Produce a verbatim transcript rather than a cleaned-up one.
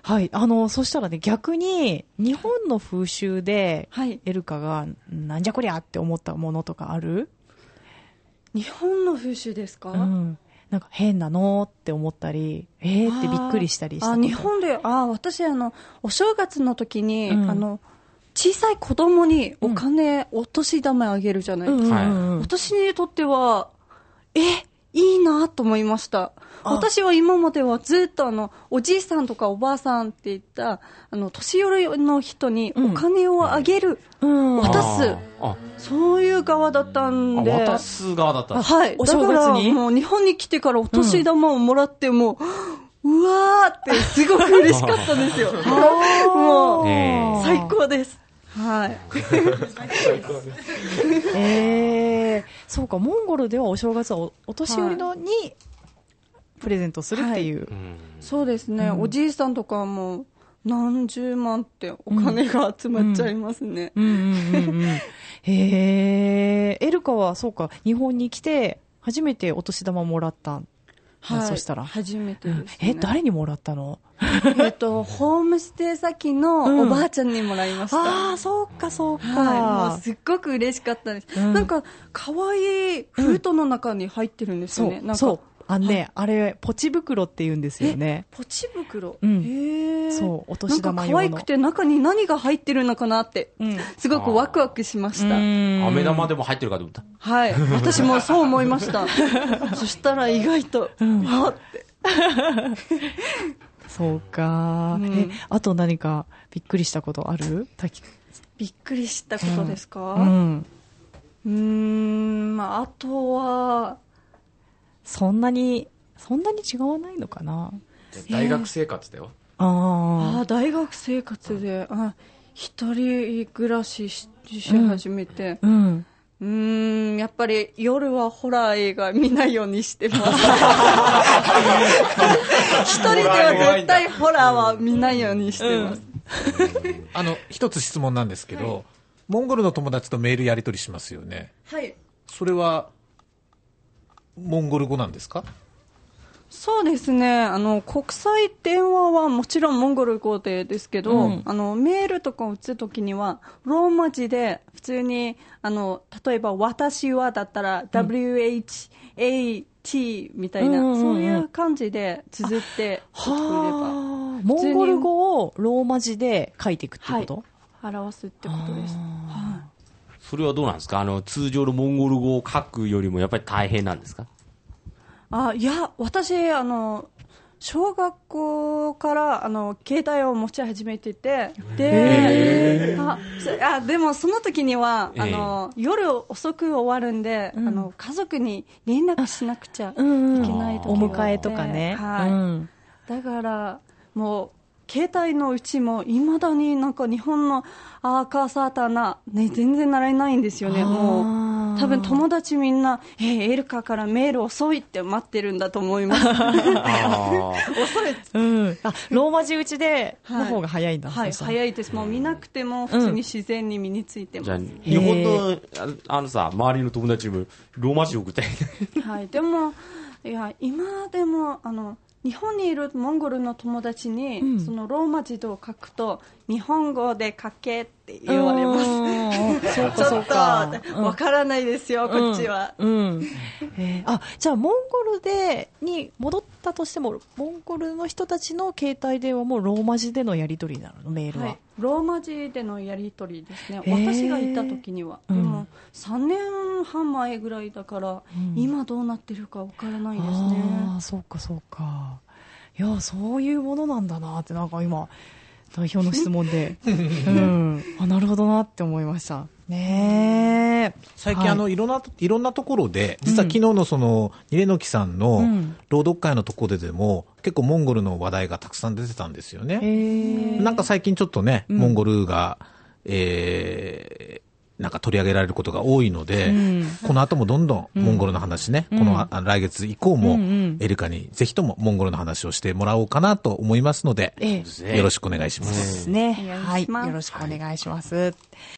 はい。あの、そしたらね、逆に、日本の風習で、はい、エルカが、なんじゃこりゃって思ったものとかある？ 日本の風習ですか？ うん。なんか変なのって思ったり、えーってびっくりしたりしたこと。 あ、日本で、あ、私、あの、お正月の時に、うん、あの、小さい子供にお金、うん、お年玉あげるじゃないですか。うんうんうん、私にとっては、え、いいなと思いました。私は今まではずっとあのおじいさんとかおばあさんっていったあの年寄りの人にお金をあげる、うんうん、渡す、ああそういう側だったんで。 渡す側だったんです。 はい。だからもう日本に来てからお年玉をもらっても、うん、うわーってすごく嬉しかったんですよ。もう最高です。はい。 えー、そうか、モンゴルではお正月は お, お年寄りのにプレゼントするっていう、はい、 そうですね、うん、おじいさんとかも何十万ってお金が集まっちゃいますね。 へー、エルカはそうか、日本に来て初めてお年玉もらったん、はい、そしたら初めてですね。 え、誰にもらったの？ えっと、ホームステイ先のおばあちゃんにもらいました。うん、 ああ、そうか、そうか。 はい、もうすっごく嬉しかったです。うん、なんか、かわいい封筒の中に入ってるんですよね。 うん、 なんかそう。あのね、はい、あれ、ポチ袋って言うんですよね。 ポチ袋、 うん、 へー。 そう、お年玉用の。 なんか可愛くて中に何が入ってるのかなって、うん、すごくワクワクしました。 飴玉でも入ってるかと思った。 はい。私もそう思いました。そしたら意外と、うん、わーって。 そうか、うん、え、あと何かびっくりしたことある？ びっくりしたことですか？ うん、 うーん、まあ、あとはそんなにそんなに違わないのかな。 大学生活だよ。 えー、ああ、大学生活で、あ、一人暮らし し, し始めて、うん、うんうーん、やっぱり夜はホラー映画見ないようにしてます。一人では絶対ホラーは見ないようにしてます。 うん、あの一つ質問なんですけど、はい、モンゴルの友達とメールやり取りしますよね。 はい。 それはモンゴル語なんですか？ そうですね、あの国際電話はもちろんモンゴル語でですけど、うん、あのメールとかを打つときにはローマ字で普通にあの例えば私はだったら ダブリューエイチエーティー みたいな、うん、そういう感じで綴って送れば、 モンゴル語をローマ字で書いていくってこと？ はい、表すってことです。はい。 それはどうなんですか？あの通常のモンゴル語を書くよりもやっぱり大変なんですか？ あ、いや、私あの小学校からあの携帯を持ち始めてて、で、ああでもその時にはあの夜遅く終わるんで、うん、あの家族に連絡しなくちゃいけない時があって、 お迎えとかね、 はい、うん、だからもう携帯のうちもいまだになんか日本のアーカーサーターな、ね、全然習えないんですよね。もう多分友達みんな、えー、エルカからメール遅いって待ってるんだと思います。遅い、 うん、あ、ローマ字打ちでの方が早いんだ。 はい、はい、早いです。もう見なくても普通に自然に身についてます。うん、 じゃあ日本の あ, あのさ周りの友達もローマ字を送ったい。 はい、でもいや今でもあの日本にいるモンゴルの友達に、うん、そのローマ字を書くと日本語で書けって言われます。ちょっとわからないですよ、うん、こっちは、うんうん、 えー、あ、じゃあモンゴルでに戻ったとしてもモンゴルの人たちの携帯電話もローマ字でのやり取りなの？メールは、はい、 ローマ字でのやり取りですね。私がいた時には、でもさんねんはん前ぐらいだから、うん、今どうなってるかわからないですね。 あ、そうかそうか。いや、そういうものなんだなって、なんか今代表の質問で、うん、あ、なるほどなって思いましたね。 最近、はい、あのいろんな、いろんなところで実は昨日のそのニレノキさんの朗読会のところでも、うん、結構モンゴルの話題がたくさん出てたんですよね。なんか最近ちょっとね、モンゴルが、えーなんか取り上げられることが多いので、うん、この後もどんどんモンゴルの話ね、うん、この来月以降もエルカにぜひともモンゴルの話をしてもらおうかなと思いますので、ええ、よろしくお願いします。 ね、はい、よろしくお願いします。